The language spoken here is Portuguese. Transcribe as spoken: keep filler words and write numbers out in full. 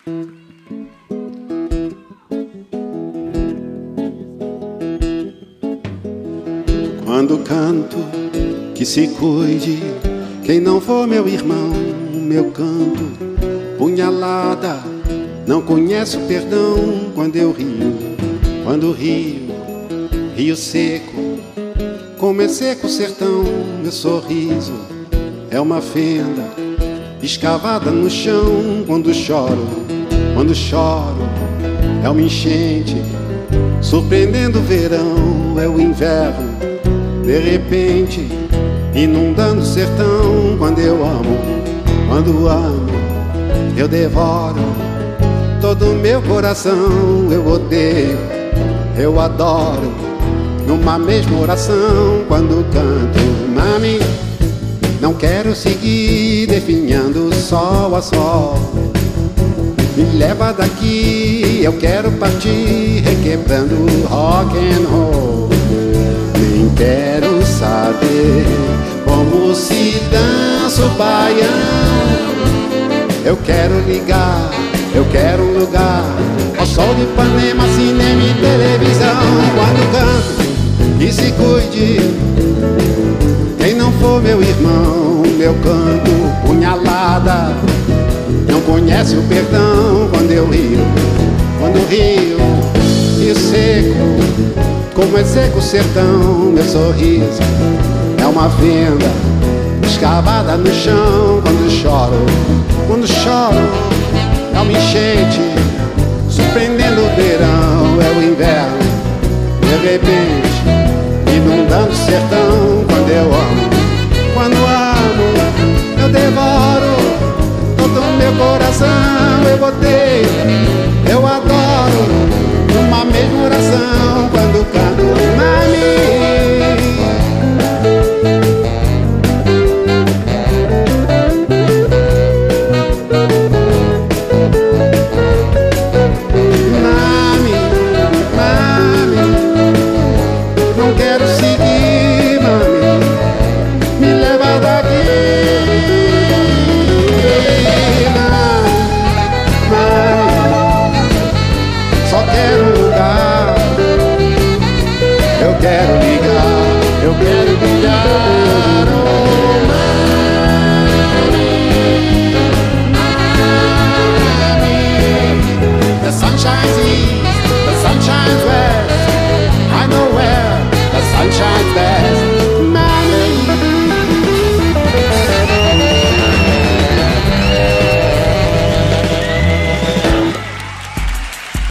Quando canto, que se cuide quem não for meu irmão. Meu canto, punhalada, não conhece o perdão. Quando eu rio, quando rio, rio seco, como é seco o sertão. Meu sorriso é uma fenda escavada no chão. Quando choro, quando choro, é uma enchente surpreendendo o verão. É o inverno, de repente, inundando o sertão. Quando eu amo, quando amo, eu devoro todo o meu coração. Eu odeio, eu adoro, numa mesma oração. Quando canto, mami, não quero seguir definhando sol a sol. Me leva daqui, eu quero partir requebrando rock and roll. Nem quero saber como se dança o baião. Eu quero ligar, eu quero um lugar ao sol de Ipanema, cinema e televisão. Quando canto, que se cuide quem não for meu irmão. Meu canto, punhalada, não conhece o perdão. Quando eu rio, quando rio, rio seco, como é seco o sertão. Meu sorriso é uma fenda escavada no chão. Quando choro, quando choro, é uma enchente surpreendendo o verão. É o inverno, de repente, inundando o sertão. Quando eu amo, quando amo, eu devoro todo o meu coração. Eu botei